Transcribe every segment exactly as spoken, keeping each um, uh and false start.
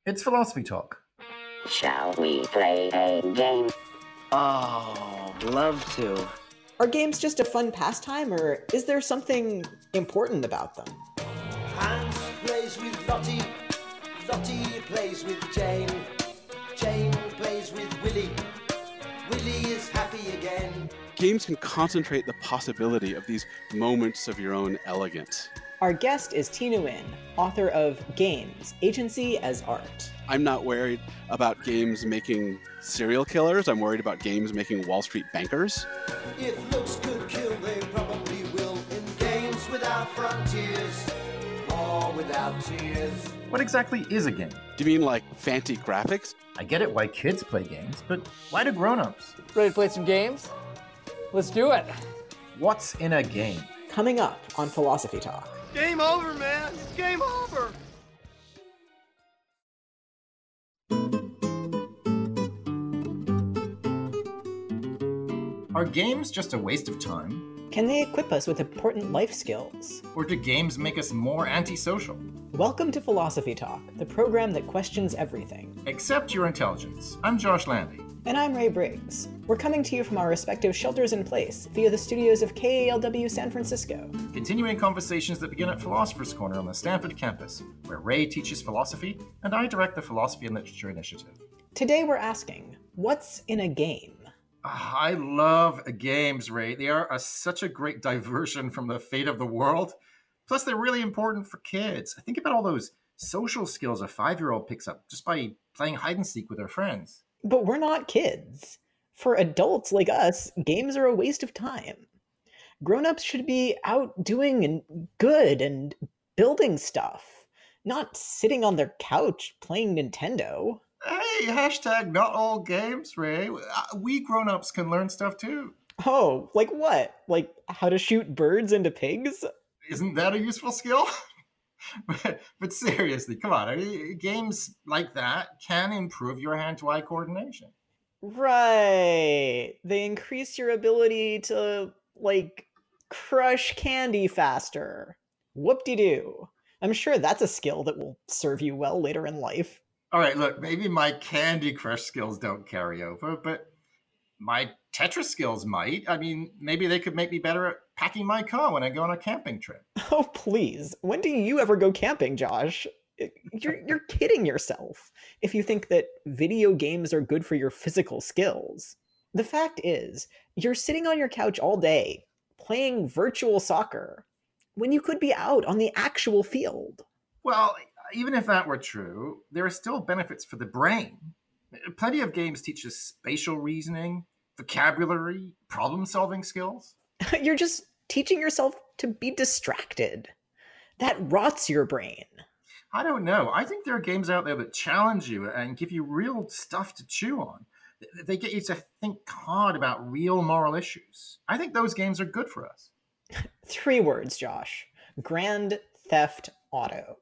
It's Philosophy Talk. Shall we play a game? Oh, love to. Are games just a fun pastime, or is there something important about them? Hans plays with Lottie, Lottie plays with Jane, Jane plays with Willie, Willie is happy again. Games can concentrate the possibility of these moments of your own elegance. Our guest is Thi Nguyen, author of Games, Agency as Art. I'm not worried about games making serial killers. I'm worried about games making Wall Street bankers. If looks could kill, they probably will in games without frontiers or without tears. What exactly is a game? Do you mean like fancy graphics? I get it why kids play games, but why do grown-ups? Ready to play some games? Let's do it. What's in a game? Coming up on Philosophy Talk. Game over, man. It's game over. Are games just a waste of time? Can they equip us with important life skills? Or do games make us more antisocial? Welcome to Philosophy Talk, the program that questions everything. Accept your intelligence. I'm Josh Landy. And I'm Ray Briggs. We're coming to you from our respective shelters in place via the studios of K A L W San Francisco. Continuing conversations that begin at Philosopher's Corner on the Stanford campus, where Ray teaches philosophy and I direct the Philosophy and Literature Initiative. Today we're asking, what's in a game? Ah, I love games, Ray. They are a, such a great diversion from the fate of the world. Plus, they're really important for kids. I think about all those social skills a five-year-old picks up just by playing hide and seek with their friends. But we're not kids. For adults like us, games are a waste of time. Grown-ups should be out doing and good and building stuff, not sitting on their couch playing Nintendo. Hey, hashtag not all games, Ray. We grown-ups can learn stuff too. Oh, like what? Like how to shoot birds into pigs? Isn't that a useful skill? but, but seriously, come on. I mean, games like that can improve your hand-to-eye coordination. Right. They increase your ability to, like, crush candy faster. Whoop-de-doo. I'm sure that's a skill that will serve you well later in life. All right, look, maybe my Candy Crush skills don't carry over, but my Tetris skills might. I mean, maybe they could make me better at packing my car when I go on a camping trip. Oh, please. When do you ever go camping, Josh? You're, you're kidding yourself if you think that video games are good for your physical skills. The fact is, you're sitting on your couch all day, playing virtual soccer, when you could be out on the actual field. Well, even if that were true, there are still benefits for the brain. Plenty of games teach us spatial reasoning, vocabulary, problem-solving skills. You're just teaching yourself to be distracted. That rots your brain. I don't know. I think there are games out there that challenge you and give you real stuff to chew on. They get you to think hard about real moral issues. I think those games are good for us. Three words, Josh. Grand Theft Auto.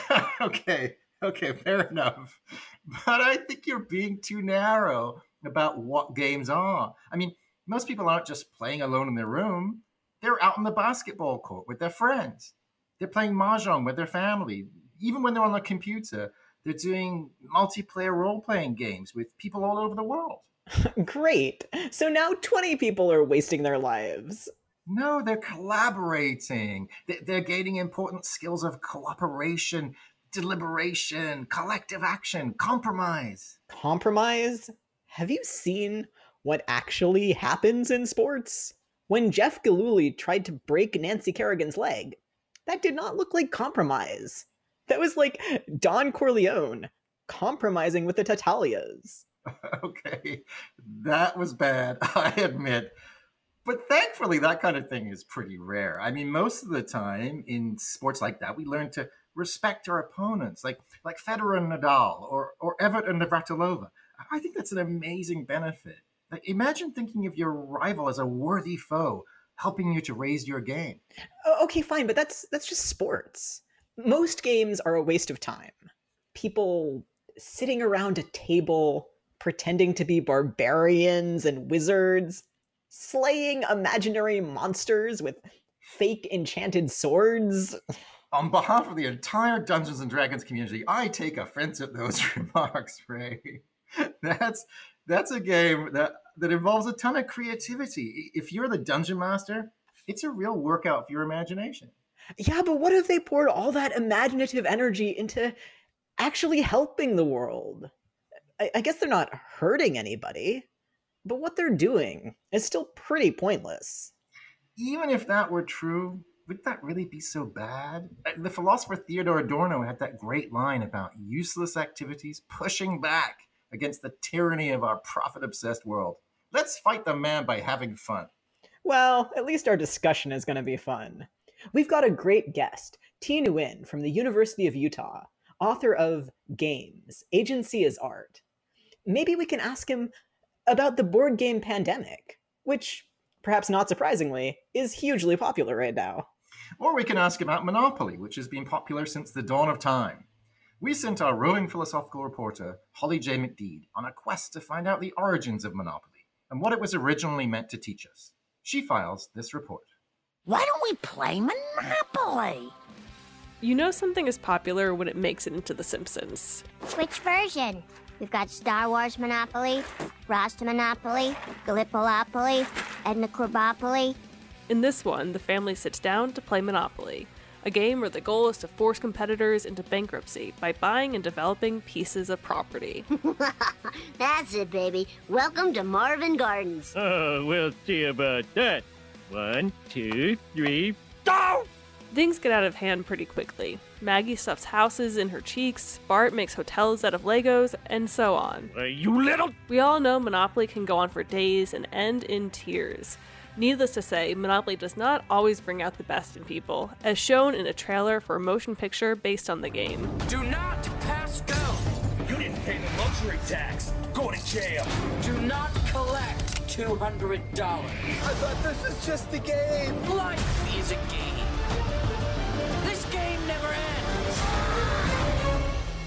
okay, okay, fair enough. But I think you're being too narrow about what games are. I mean, most people aren't just playing alone in their room. They're out on the basketball court with their friends. They're playing Mahjong with their family. Even when they're on the computer, they're doing multiplayer role-playing games with people all over the world. Great. So now twenty people are wasting their lives. No, they're collaborating. They're gaining important skills of cooperation, deliberation, collective action, compromise. Compromise? Have you seen what actually happens in sports? When Jeff Gillooly tried to break Nancy Kerrigan's leg, that did not look like compromise. That was like Don Corleone compromising with the Tatalias. Okay, that was bad, I admit. But thankfully, that kind of thing is pretty rare. I mean, most of the time in sports like that, we learn to respect our opponents, like like Federer and Nadal, or or Evert and Navratilova. I think that's an amazing benefit. Like, imagine thinking of your rival as a worthy foe, helping you to raise your game. Okay, fine, but that's that's just sports. Most games are a waste of time. People sitting around a table, pretending to be barbarians and wizards, slaying imaginary monsters with fake enchanted swords. On behalf of the entire Dungeons and Dragons community, I take offense at those remarks, Ray. That's that's a game that, that involves a ton of creativity. If you're the dungeon master, it's a real workout for your imagination. Yeah, but what if they poured all that imaginative energy into actually helping the world? I, I guess they're not hurting anybody, but what they're doing is still pretty pointless. Even if that were true, would that really be so bad? The philosopher Theodore Adorno had that great line about useless activities pushing back against the tyranny of our profit-obsessed world. Let's fight the man by having fun. Well, at least our discussion is going to be fun. We've got a great guest, Thi Nguyen from the University of Utah, author of Games, Agency is Art. Maybe we can ask him about the board game pandemic, which, perhaps not surprisingly, is hugely popular right now. Or we can ask about Monopoly, which has been popular since the dawn of time. We sent our roving philosophical reporter, Holly J. McDeed, on a quest to find out the origins of Monopoly and what it was originally meant to teach us. She files this report. Why don't we play Monopoly? You know something is popular when it makes it into The Simpsons. Which version? We've got Star Wars Monopoly, Rasta Monopoly, Gallipolopoly, Edna Krabopoly. In this one, the family sits down to play Monopoly, a game where the goal is to force competitors into bankruptcy by buying and developing pieces of property. That's it, baby. Welcome to Marvin Gardens. Oh, we'll see about that. One, two, three, go! Things get out of hand pretty quickly. Maggie stuffs houses in her cheeks, Bart makes hotels out of Legos, and so on. Uh, you little... We all know Monopoly can go on for days and end in tears. Needless to say, Monopoly does not always bring out the best in people, as shown in a trailer for a motion picture based on the game. Do not pass go! You didn't pay the luxury tax! Go to jail! Do not collect two hundred dollars! I thought this was just a game! Life is a game! This game never ends!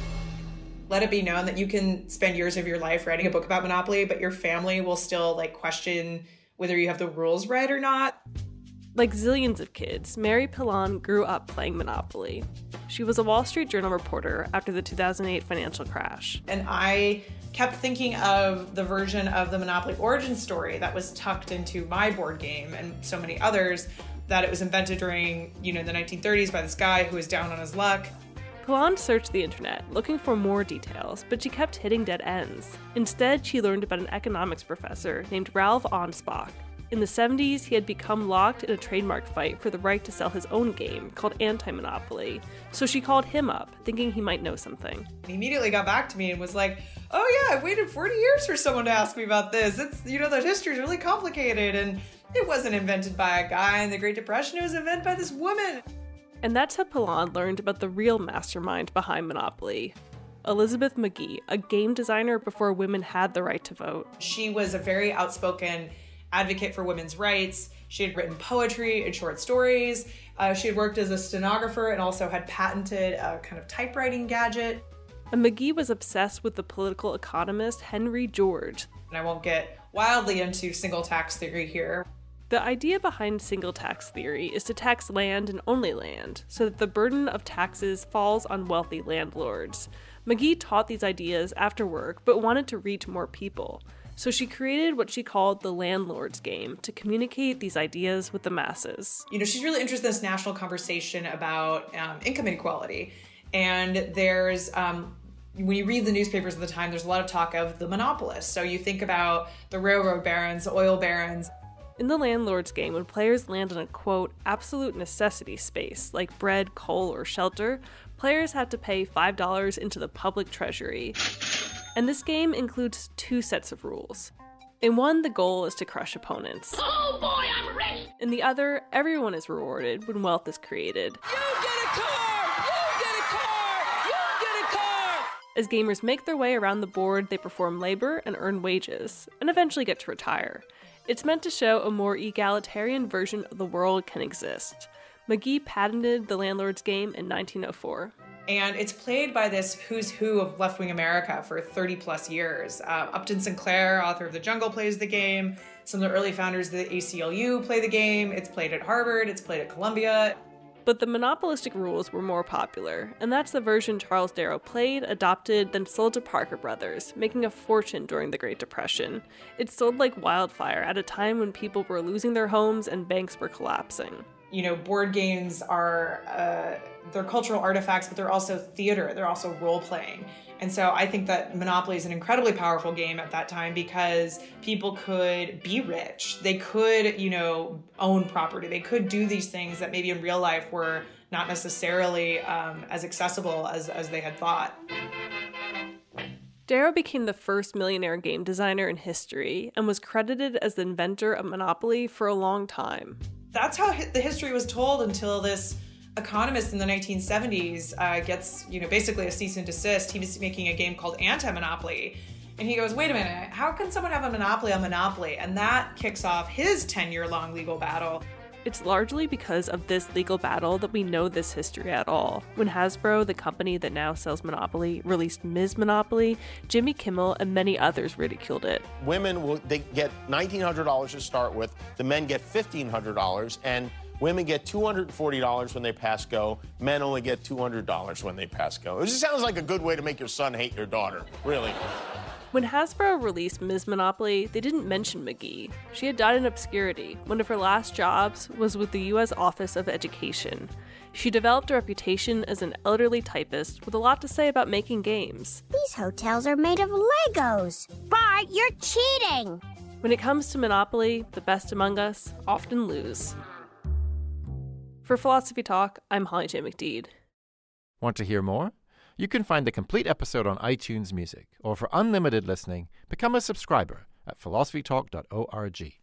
Let it be known that you can spend years of your life writing a book about Monopoly, but your family will still, like, question whether you have the rules right or not. Like zillions of kids, Mary Pilon grew up playing Monopoly. She was a Wall Street Journal reporter after the two thousand eight financial crash. And I kept thinking of the version of the Monopoly origin story that was tucked into my board game and so many others, that it was invented during, you know, the nineteen thirties by this guy who was down on his luck. Pilon searched the internet, looking for more details, but she kept hitting dead ends. Instead, she learned about an economics professor named Ralph Anspach. In the seventies, he had become locked in a trademark fight for the right to sell his own game called Anti-Monopoly, so she called him up, thinking he might know something. He immediately got back to me and was like, oh yeah, I've waited forty years for someone to ask me about this. It's, you know, the history is really complicated, and it wasn't invented by a guy in the Great Depression, it was invented by this woman. And that's how Pilon learned about the real mastermind behind Monopoly, Elizabeth McGee, a game designer before women had the right to vote. She was a very outspoken advocate for women's rights. She had written poetry and short stories. Uh, she had worked as a stenographer and also had patented a kind of typewriting gadget. And McGee was obsessed with the political economist Henry George. And I won't get wildly into single tax theory here. The idea behind single tax theory is to tax land and only land, so that the burden of taxes falls on wealthy landlords. McGee taught these ideas after work, but wanted to reach more people. So she created what she called the Landlord's Game to communicate these ideas with the masses. You know, she's really interested in this national conversation about um, income inequality. And there's, um, when you read the newspapers at the time, there's a lot of talk of the monopolists. So you think about the railroad barons, the oil barons. In the Landlord's Game, when players land in a, quote, absolute necessity space, like bread, coal, or shelter, players have to pay five dollars into the public treasury. And this game includes two sets of rules. In one, the goal is to crush opponents. Oh boy, I'm rich! In the other, everyone is rewarded when wealth is created. You get a car! You get a car! You get a car! As gamers make their way around the board, they perform labor and earn wages, and eventually get to retire. It's meant to show a more egalitarian version of the world can exist. McGee patented the Landlord's Game in nineteen oh four. And it's played by this who's who of left-wing America for thirty plus years. Uh, Upton Sinclair, author of The Jungle, plays the game. Some of the early founders of the A C L U play the game. It's played at Harvard, it's played at Columbia. But the monopolistic rules were more popular, and that's the version Charles Darrow played, adopted, then sold to Parker Brothers, making a fortune during the Great Depression. It sold like wildfire at a time when people were losing their homes and banks were collapsing. You know, board games are, uh, they're cultural artifacts, but they're also theater, they're also role-playing. And so I think that Monopoly is an incredibly powerful game at that time because people could be rich. They could, you know, own property. They could do these things that maybe in real life were not necessarily um, as accessible as, as they had thought. Darrow became the first millionaire game designer in history and was credited as the inventor of Monopoly for a long time. That's how the history was told until this economist in the nineteen seventies uh, gets, you know, basically a cease and desist. He was making a game called Anti-Monopoly. And he goes, wait a minute, how can someone have a monopoly on Monopoly? And that kicks off his ten-year-long legal battle. It's largely because of this legal battle that we know this history at all. When Hasbro, the company that now sells Monopoly, released Miz Monopoly, Jimmy Kimmel and many others ridiculed it. Women will they get nineteen hundred dollars to start with, the men get fifteen hundred dollars, and women get two hundred forty dollars when they pass go. Men only get two hundred dollars when they pass go. It just sounds like a good way to make your son hate your daughter, really. When Hasbro released Miz Monopoly, they didn't mention McGee. She had died in obscurity. One of her last jobs was with the U S Office of Education. She developed a reputation as an elderly typist with a lot to say about making games. These hotels are made of Legos. Bart, you're cheating! When it comes to Monopoly, the best among us often lose. For Philosophy Talk, I'm Holly J. McDede. Want to hear more? You can find the complete episode on iTunes Music, or for unlimited listening, become a subscriber at philosophy talk dot org.